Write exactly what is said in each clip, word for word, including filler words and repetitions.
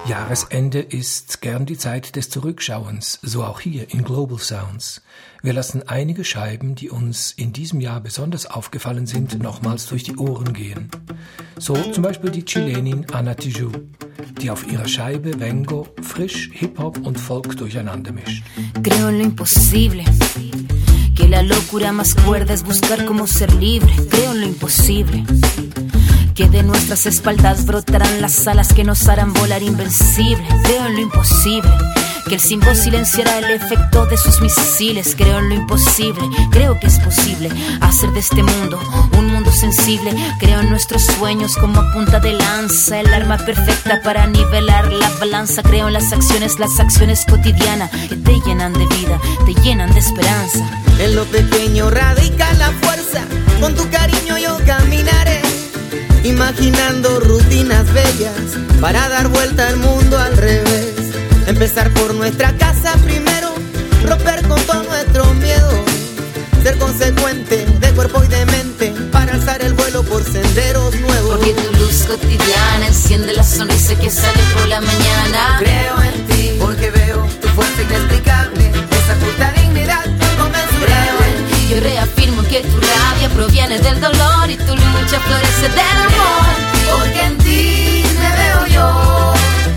Jahresende ist gern die Zeit des Zurückschauens, so auch hier in Global Sounds. Wir lassen einige Scheiben, die uns in diesem Jahr besonders aufgefallen sind, nochmals durch die Ohren gehen. So zum Beispiel die Chilenin Ana Tijoux, die auf ihrer Scheibe Vengo frisch Hip-Hop und Folk durcheinander mischt. Creo en lo imposible, que la locura más cuerda es buscar cómo ser libre. Creo en lo imposible, que de nuestras espaldas brotarán las alas que nos harán volar invencible. Creo en lo imposible, que el Simbo silenciará el efecto de sus misiles. Creo en lo imposible, creo que es posible hacer de este mundo un mundo sensible. Creo en nuestros sueños como punta de lanza, el arma perfecta para nivelar la balanza. Creo en las acciones, las acciones cotidianas que te llenan de vida, te llenan de esperanza. En lo pequeño radica la fuerza, con tu cariño yo caminaré, imaginando rutinas bellas para dar vuelta al mundo al revés. Empezar por nuestra casa primero, romper con todo nuestro miedo, ser consecuente de cuerpo y de mente para alzar el vuelo por senderos nuevos. Porque tu luz cotidiana enciende la sonrisa que sale por la mañana. Creo en ti, porque veo tu fuerza inexplicable, esa justa dignidad inconmensurable. Creo en ti, yo reafirmo que tu rabia proviene del dolor y tu lucha florece del amor. Porque en ti me veo yo.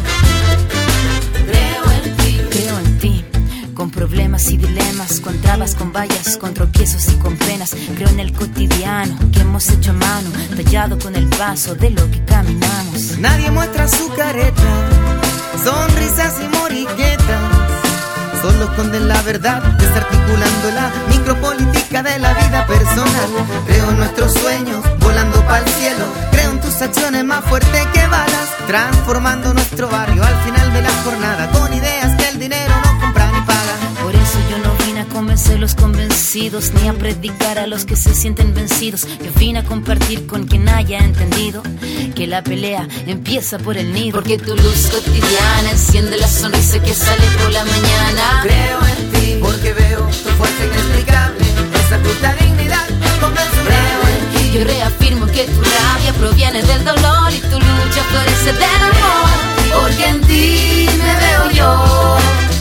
Con problemas y dilemas, con trabas, con vallas, con tropiezos y con penas. Creo en el cotidiano que hemos hecho a mano, tallado con el paso de lo que caminamos. Nadie muestra su careta, sonrisas y moriquetas, solo esconden la verdad, desarticulando la micropolítica de la vida personal. Creo en nuestros sueños, volando pa'l cielo. Creo en tus acciones más fuertes que balas, transformando nuestro barrio al final de la jornada, con ideas que el dinero no compra ni paga. Por eso yo no vine a convencer a los convencidos, ni a predicar a los que se sienten vencidos. Yo vine a compartir con quien haya entendido que la pelea empieza por el nido. Porque tu luz cotidiana enciende la sonrisa que sale por la mañana. Creo en ti, porque veo tu fuerza inexplicable, esa justa dignidad inconmensurable. Creo en ti, yo reafirmo que tu rabia proviene del dolor y tu lucha florece del amor. Porque en ti me veo yo.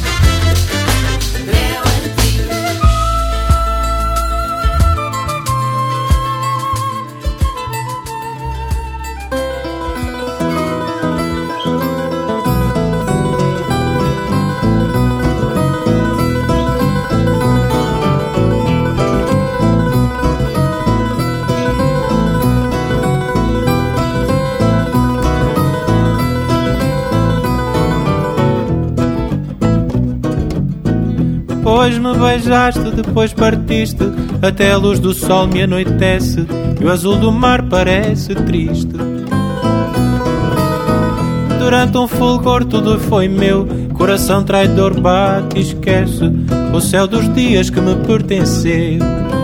Depois me beijaste, depois partiste, até a luz do sol me anoitece e o azul do mar parece triste. Durante um fulgor tudo foi meu, coração traidor bate e esquece o céu dos dias que me pertenceu.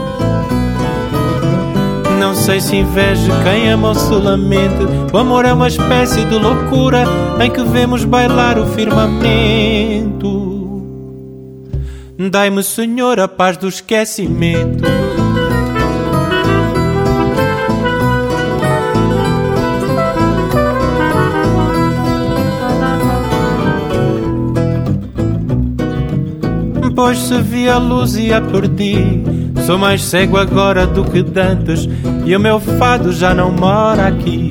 Não sei se inveja quem ama ou se lamente, o amor é uma espécie de loucura em que vemos bailar o firmamento. Dai-me, Senhor, a paz do esquecimento. Pois se vi a luz e a perdi, sou mais cego agora do que dantes, e o meu fado já não mora aqui.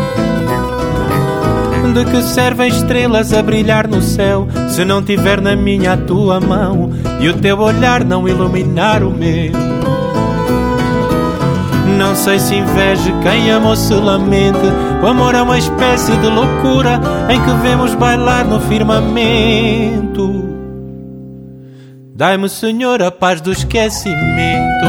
De que servem estrelas a brilhar no céu se não tiver na minha a tua mão e o teu olhar não iluminar o meu? Não sei se inveja quem ama ou se lamente, o amor é uma espécie de loucura em que vemos bailar no firmamento. Dai-me, Senhor, a paz do esquecimento.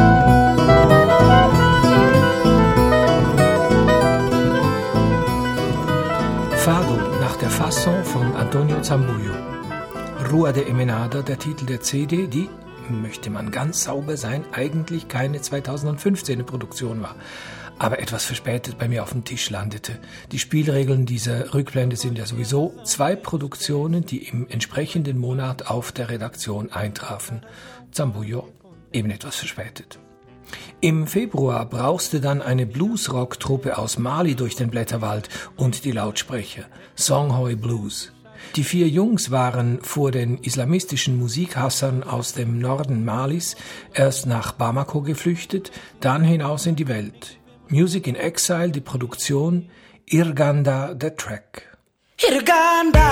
Fado nach der Fassung von Antonio Zambullo. Rua de Emenada, der Titel der C D, die, möchte man ganz sauber sein, eigentlich keine zweitausendfünfzehner Produktion war, aber etwas verspätet bei mir auf dem Tisch landete. Die Spielregeln dieser Rückblende sind ja sowieso zwei Produktionen, die im entsprechenden Monat auf der Redaktion eintrafen. Zambullo eben etwas verspätet. Im Februar brauste dann eine Bluesrock-Truppe aus Mali durch den Blätterwald und die Lautsprecher, Songhai Blues. Die vier Jungs waren vor den islamistischen Musikhassern aus dem Norden Malis erst nach Bamako geflüchtet, dann hinaus in die Welt. Music in Exile, die Produktion, Irganda, der Track. Irganda,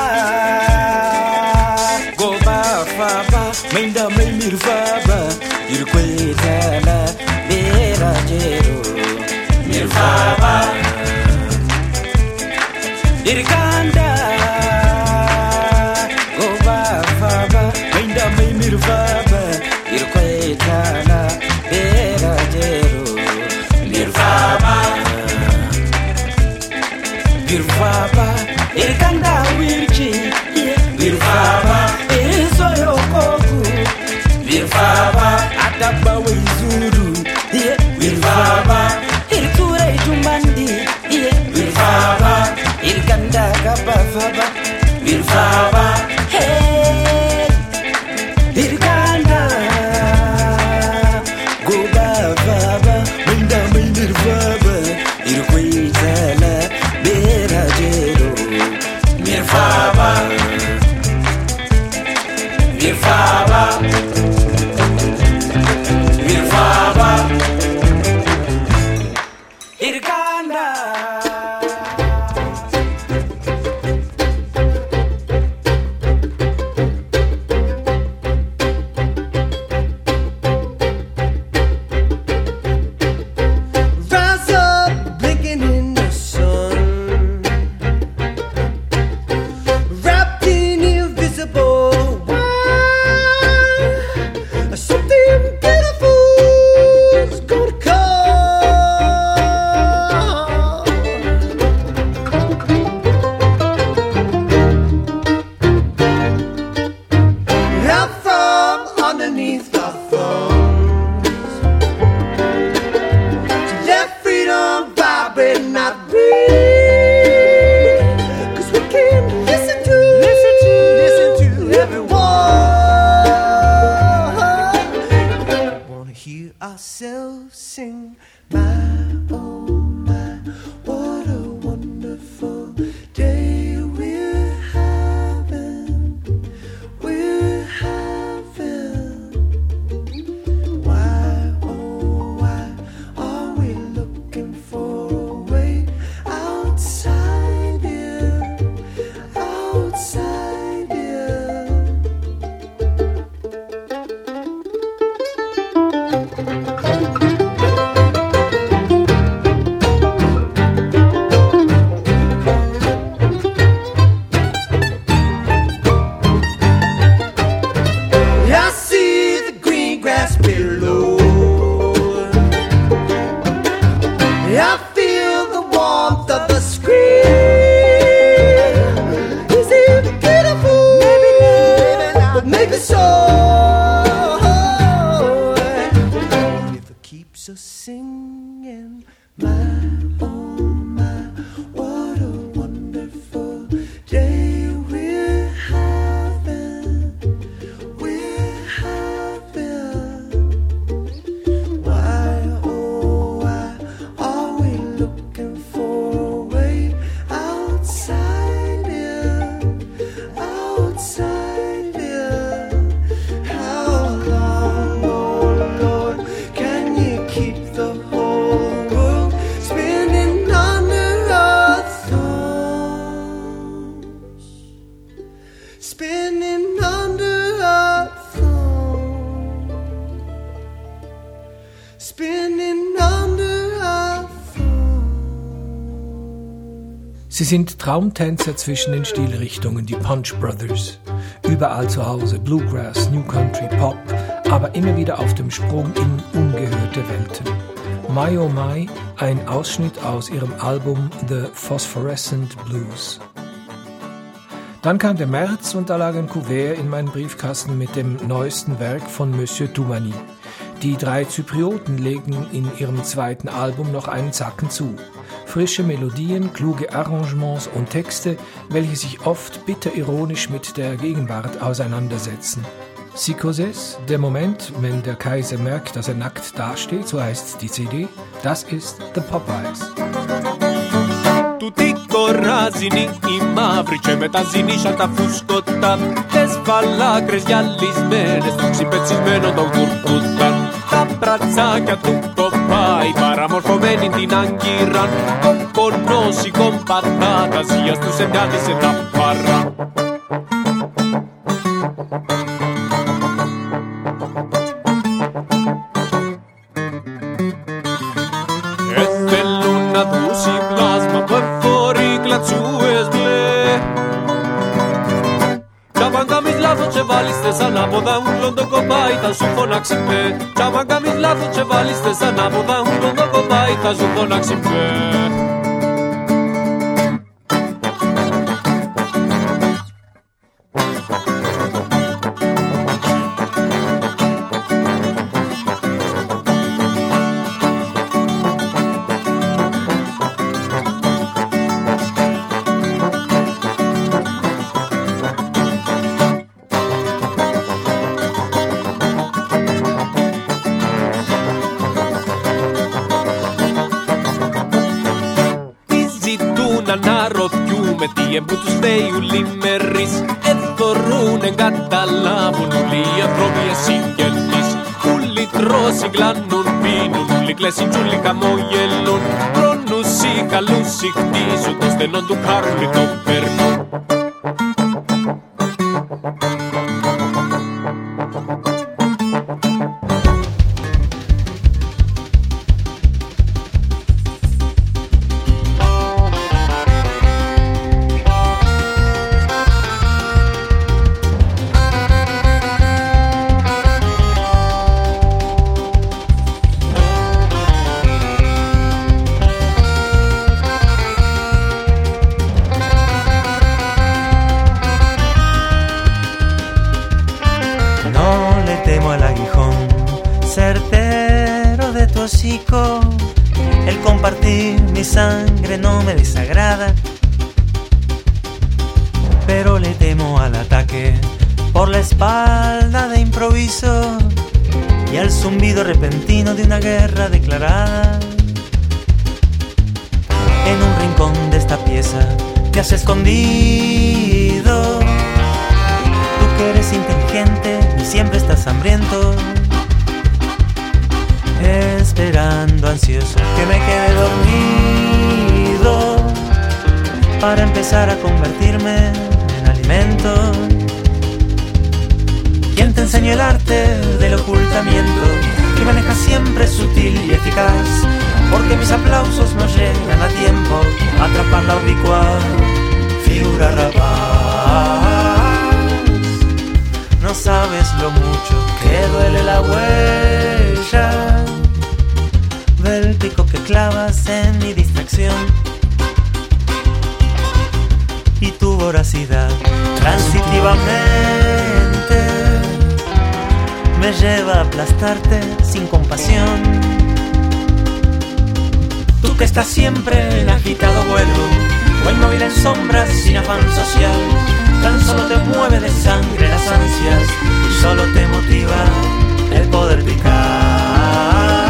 go ba fa ba, minda mir fa ba, irquetala, vera jero, mir fa ba. Irganda, go ba fa ba, minda mir fa ba, irquetala, vera jero, mir fa ba, mir fa ba. Irkanda wirchi, virfaba, irisoyo koku, virfaba, ataba wizuru, virfaba, irture jumandi, virfaba, irkanda kabafaba, virfaba, hey, irkanda, gobafaba, minda mindirfaba, irkwitala, berajero. Mirfaba, Mirfaba, Mirfaba, Irganda. Rise up, blinking in the sun. Sie sind Traumtänzer zwischen den Stilrichtungen, die Punch Brothers. Überall zu Hause, Bluegrass, New Country, Pop, aber immer wieder auf dem Sprung in ungehörte Welten. My Oh My, ein Ausschnitt aus ihrem Album The Phosphorescent Blues. Dann kam der März und da lag ein Kuvert in meinen Briefkasten mit dem neuesten Werk von Monsieur Toumani. Die drei Zyprioten legen in ihrem zweiten Album noch einen Zacken zu. Frische Melodien, kluge Arrangements und Texte, welche sich oft bitterironisch mit der Gegenwart auseinandersetzen. Psychoses, der Moment, wenn der Kaiser merkt, dass er nackt dasteht, so heißt die C D, das ist The Popeyes. Tutti corrazini i mavri ce metazini shata fuscotta desfalla crezi alismenes si pezzismeno do curcutan t'abbrazza che a tu popai paramorfomeni dinangiran con conosci con patata sia tu sediati se t'apparra. Σαν άποδα ούλον το κοπάει θα σου φωνάξει πέ. Τσάμα κάνεις λάθος και βάλεις τε σαν άποδα ούλον το κοπάει θα σου φωνάξει πέ. Τι εμπού τους λέει ουλί μερείς ενθορούνε καταλάβουν ουλί οι ανθρώποι εσυγγενείς ουλί τρώσι γλάνουν πίνουν ουλί κλαίσιν τσούλοι χαμογελούν πρόνουσι χαλούσι χτίζουν το στενό του χάρουλι το περνούν. El compartir mi sangre no me desagrada, pero le temo al ataque por la espalda de improviso y al zumbido repentino de una guerra declarada. En un rincón de esta pieza te has escondido, tú que eres inteligente y siempre estás hambriento, esperando ansioso que me quede dormido para empezar a convertirme en alimento. ¿Quién te enseñó el arte del ocultamiento que maneja siempre sutil y eficaz? Porque mis aplausos no llegan a tiempo a atrapar la oblicua figura rapaz. No sabes lo mucho que duele la huella del pico que clavas en mi distracción y tu voracidad transitivamente me lleva a aplastarte sin compasión. Tú que estás siempre en agitado vuelo o inmóvil en sombras sin afán social, tan solo te mueve de sangre las ansias y solo te motiva el poder picar.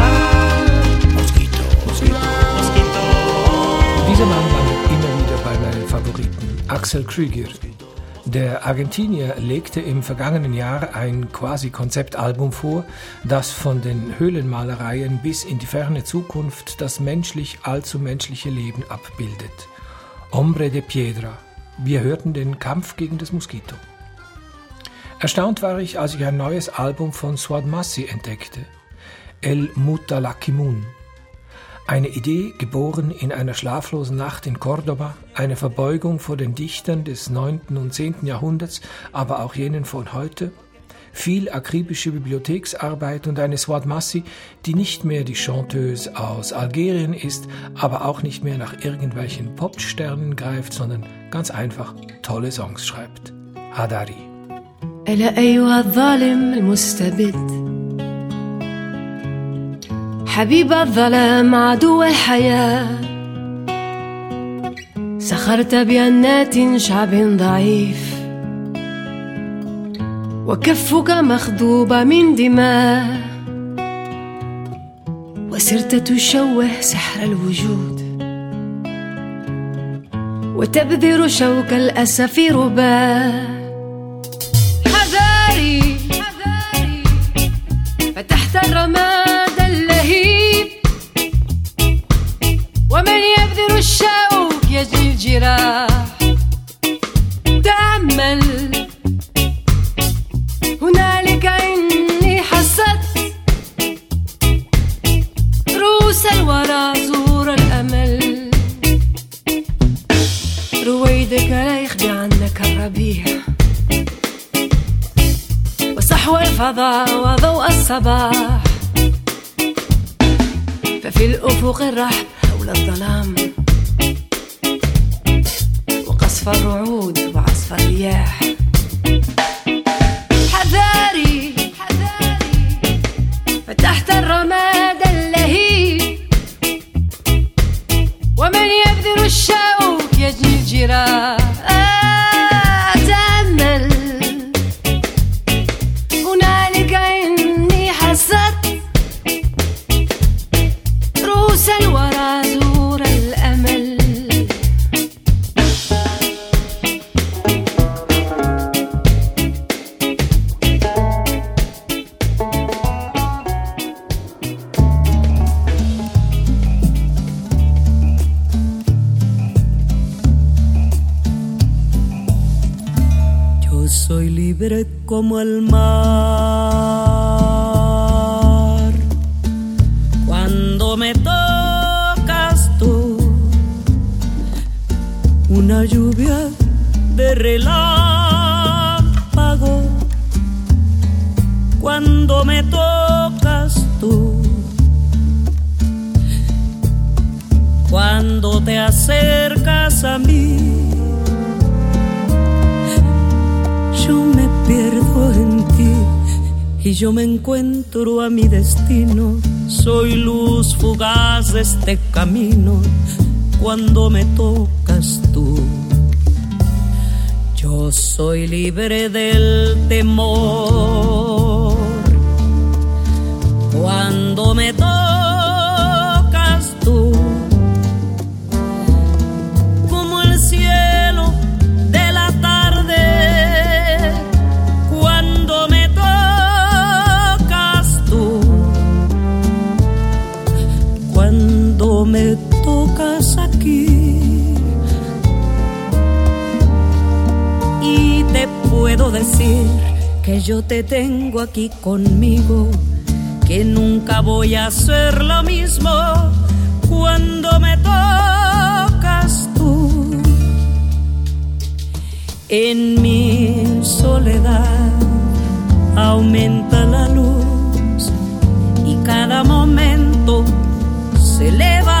Dieser Mann landet immer wieder bei meinen Favoriten, Axel Krüger. Der Argentinier legte im vergangenen Jahr ein quasi Konzeptalbum vor, das von den Höhlenmalereien bis in die ferne Zukunft das menschlich allzu menschliche Leben abbildet. Hombre de Piedra. Wir hörten den Kampf gegen das Moskito. Erstaunt war ich, als ich ein neues Album von Souad Massi entdeckte, El Mutalakimun. Eine Idee, geboren in einer schlaflosen Nacht in Cordoba, eine Verbeugung vor den Dichtern des neunten und zehnten Jahrhunderts, aber auch jenen von heute, viel akribische Bibliotheksarbeit und eine Souad Massi, die nicht mehr die Chanteuse aus Algerien ist, aber auch nicht mehr nach irgendwelchen Popsternen greift, sondern ganz einfach tolle Songs schreibt. Hadari. ألا أيها الظالم المستبد حبيب الظلام عدو الحياة سخرت بأنات شعب ضعيف وكفك مخضوبة من دماء، وصرت تشوه سحر الوجود وتبذر شوك الأسف رباء. حذاري فتحت الرماد اللهيب، ومن يبذر الشوك يجني الجراح. تأمل هنالك إني حسدت رؤوس الورى زور الأمل. رويدك لا يخبي عنك الربيع، وصحو الفضاء وضوء الصباح. ففي الأفق الرحب حول الظلام، وقصف الرعود وعصف الرياح. حذاري فتحت الرماد اللهيب، ومن يبذر الشوك يجني الجراح. أتأمل هنالك إني حسدت رؤوس الورى زور الأمل. Soy libre como el mar cuando me tocas tú, una lluvia de relámpago cuando me tocas tú, cuando te acercas a mí. Yo me pierdo en ti y yo me encuentro a mi destino. Soy luz fugaz de este camino cuando me tocas tú. Yo soy libre del temor cuando me tocas tú, como el cielo de la tarde. Me tocas aquí y te puedo decir que yo te tengo aquí conmigo, que nunca voy a hacer lo mismo cuando me tocas tú. En mi soledad aumenta la luz y cada momento se eleva.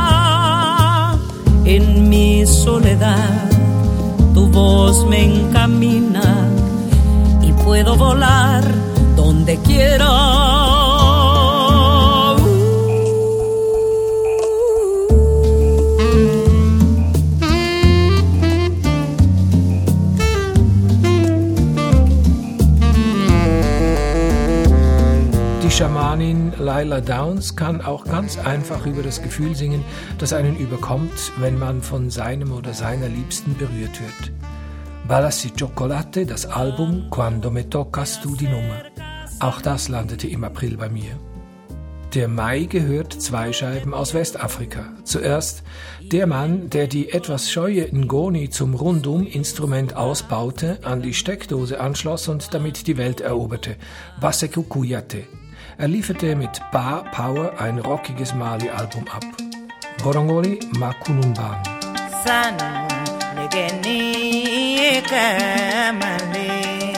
En mi soledad tu voz me encamina y puedo volar donde quiera. Die Schamanin Laila Downs kann auch ganz einfach über das Gefühl singen, das einen überkommt, wenn man von seinem oder seiner Liebsten berührt wird. Balassi Chocolate, das Album Quando me tocas tu, die Nummer. Auch das landete im April bei mir. Der Mai gehört zwei Scheiben aus Westafrika. Zuerst der Mann, der die etwas scheue Ngoni zum Rundum-Instrument ausbaute, an die Steckdose anschloss und damit die Welt eroberte, Baseku Kuyate. Er lieferte mit Ba Power ein rockiges Mali-Album ab. Borongoli Makunumban. Sana negeni kamale,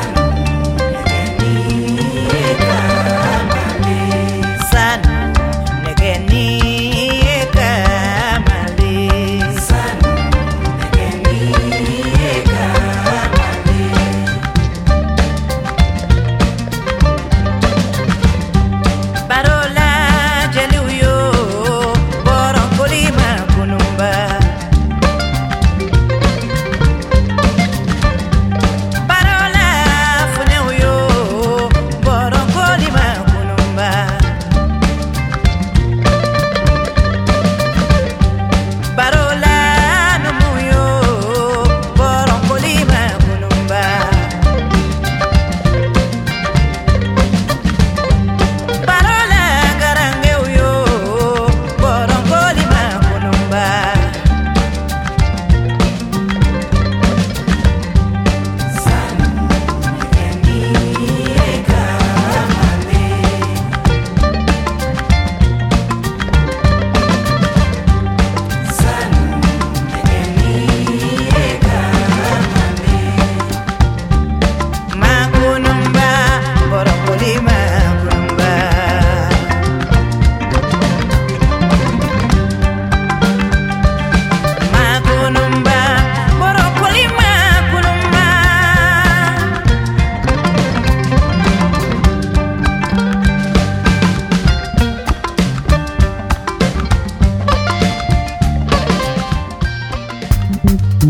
sana negeni kamale, sana negeni kamale. Parola jeliuyo borongoli makunumba. Para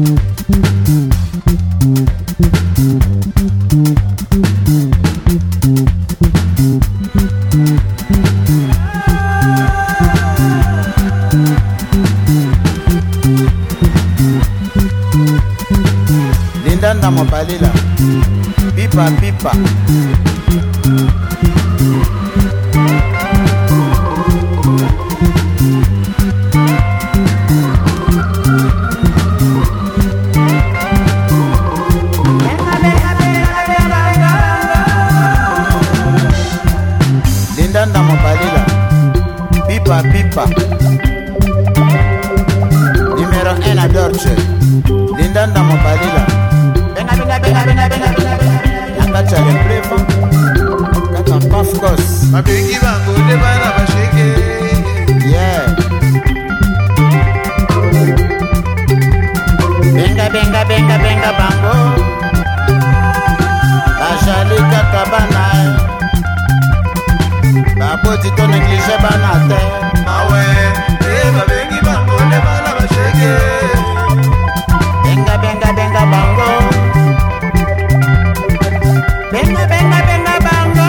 Lindanda Mobalila, pipa pipa. Lindanda Mobalila, pipa pipa. Numero uno a Dorche. Lindanda Mobalila. Benga benga benga benga benga benga benga. Nakacha le prevo. Kata pafkos. Mabiki bango de bana basheke. Yeah. Benga benga benga benga bango. Bajali kaka bana. Baboti to néglige banate. Ah ouais. Eh mabiki bango de bana basheke. Benga benga benga bango. Benga benga benga bango.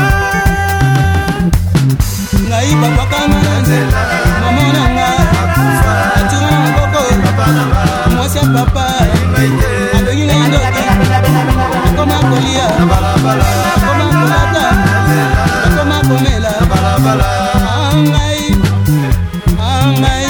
Ngai papa kanga nzela. Mama nanga. Atunga ngoko. Papa nanga. Mwasi papa. Abengi ngai ndoki. Koma kolia. Bala bala. Koma kolata. Koma komela. Bala bala. Ngai. Ngai.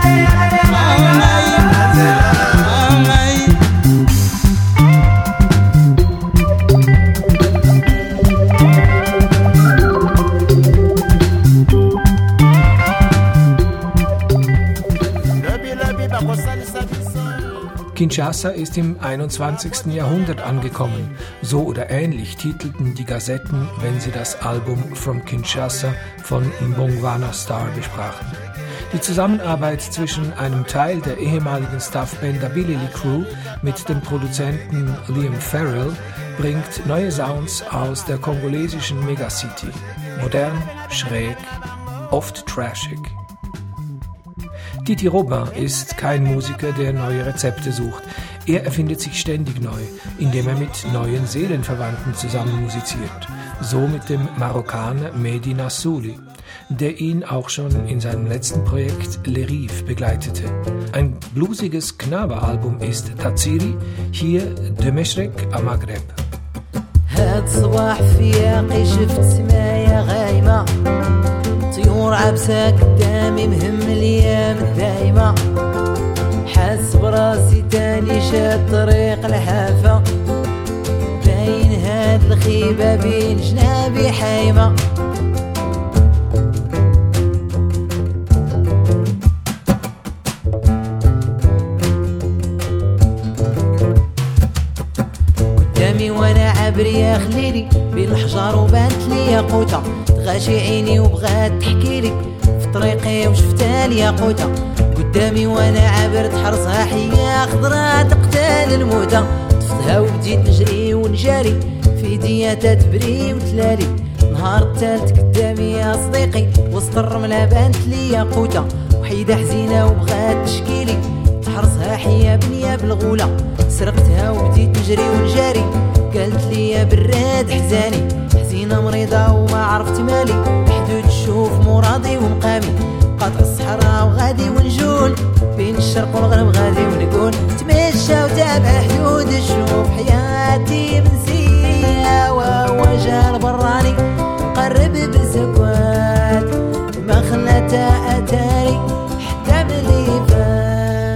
Kinshasa ist im einundzwanzigsten Jahrhundert angekommen. So oder ähnlich titelten die Gazetten, wenn sie das Album From Kinshasa von Mbongwana Star besprachen. Die Zusammenarbeit zwischen einem Teil der ehemaligen Stuff-Band Ability Crew mit dem Produzenten Liam Farrell bringt neue Sounds aus der kongolesischen Megacity. Modern, schräg, oft trashig. Titi Robin ist kein Musiker, der neue Rezepte sucht. Er erfindet sich ständig neu, indem er mit neuen Seelenverwandten zusammen musiziert. So mit dem Marokkaner Mehdi Nassouli, der ihn auch schon in seinem letzten Projekt Le Rive begleitete. Ein bluesiges Knabe-Album ist Tatsiri, hier De Meshrek am Maghreb. هاد صباح فياقي شفت سمايا غايمة طيور عبسة قدامي مهم الأيام الدايمة حاس براسي تاني شاد طريق الحافة باين هاد الخيبة بين جنابي حايمة وانا عبري يا خليلي بين الحجار وبانت لي ياقوتة تغاشي عيني وبغات تحكيلي في طريقي وشفتها لي ياقوتة قدامي وانا عابر تحرصها حية خضرا تقتال الموتة طفتها وبديت نجري ونجاري في ايديا تتبري وتلالي نهار التالت قدامي يا صديقي وسط الرملة بانت لي ياقوتة وحيدة حزينة وبغات تشكيلي تحرصها حية بنية بالغولة سرقتها وبديت نجري ونجاري قالت لي يا براد حزاني حزينة مريضة وما عرفت مالي حدود الشوف مرادي ومقامي قاطع الصحراء وغادي ونجول بين الشرق والغرب غادي ونقول تمشى وتابع حدود الشوف حياتي منسية وهو جا البراني قرب بسكوات ما خلتها أتاري حتى ملي فات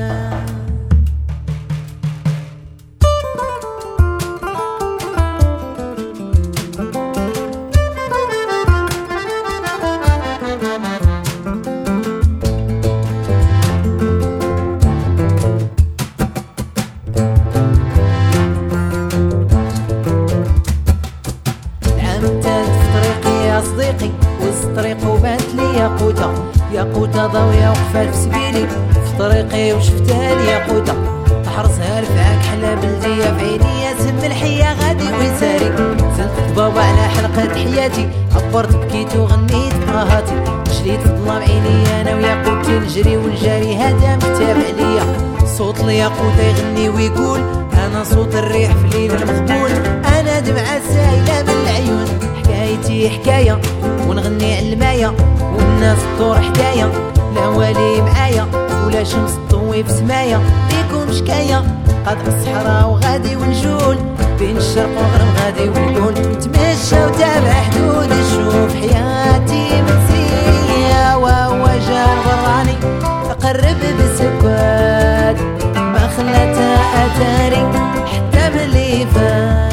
ياقوتة ضوية وقفات في سبيلي في طريقي وشفتها لي ياقوتة تحرصها رفعك حلا بلدية في عيني يا سم الحية غادي ويساري زلت بابا على حلقة حياتي عبرت بكيت وغنيت براهاتي جريت في الظلام عيني انا وياقوتي نجري ونجاري هذا متابع ليا صوت الياقوت يغني ويقول انا صوت الريح في ليل المخبول، انا دمعة سايلة من العيون، حكايتي حكاية ونغني على الماية والناس تدور حدايا، لا والي معايا ولا شمس تضوي في سمايا، بيكم شكاية قاطع الصحراء وغادي ونجول بين الشرق والغرب غادي ونقول نتمشى وتابع حدود نشوف حياتي منسية، وهو جا غراني تقرب بسكوت ما خلتها أتاري حتى باللي فات.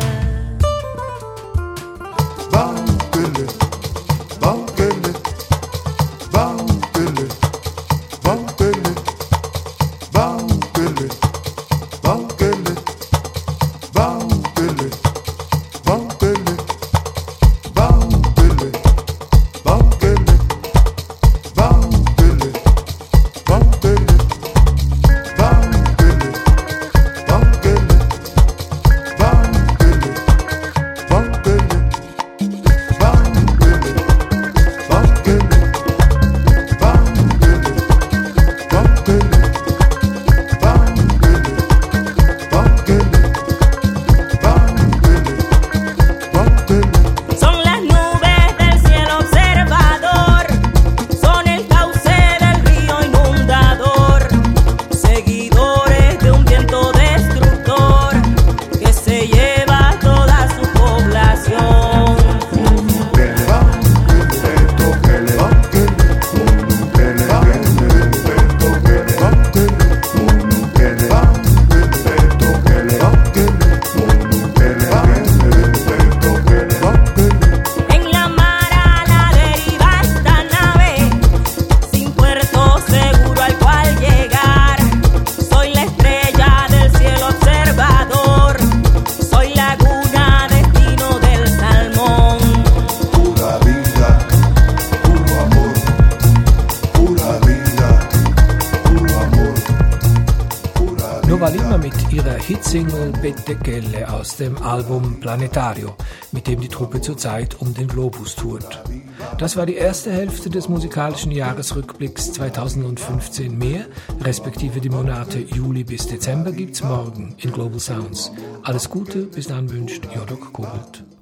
Nova Lima mit ihrer Hitsingle Bettekelle aus dem Album Planetario, mit dem die Truppe zurzeit um den Globus tourt. Das war die erste Hälfte des musikalischen Jahresrückblicks zweitausendfünfzehn. Mehr, respektive die Monate Juli bis Dezember, gibt's morgen in Global Sounds. Alles Gute, bis dann wünscht Jodok Kobelt.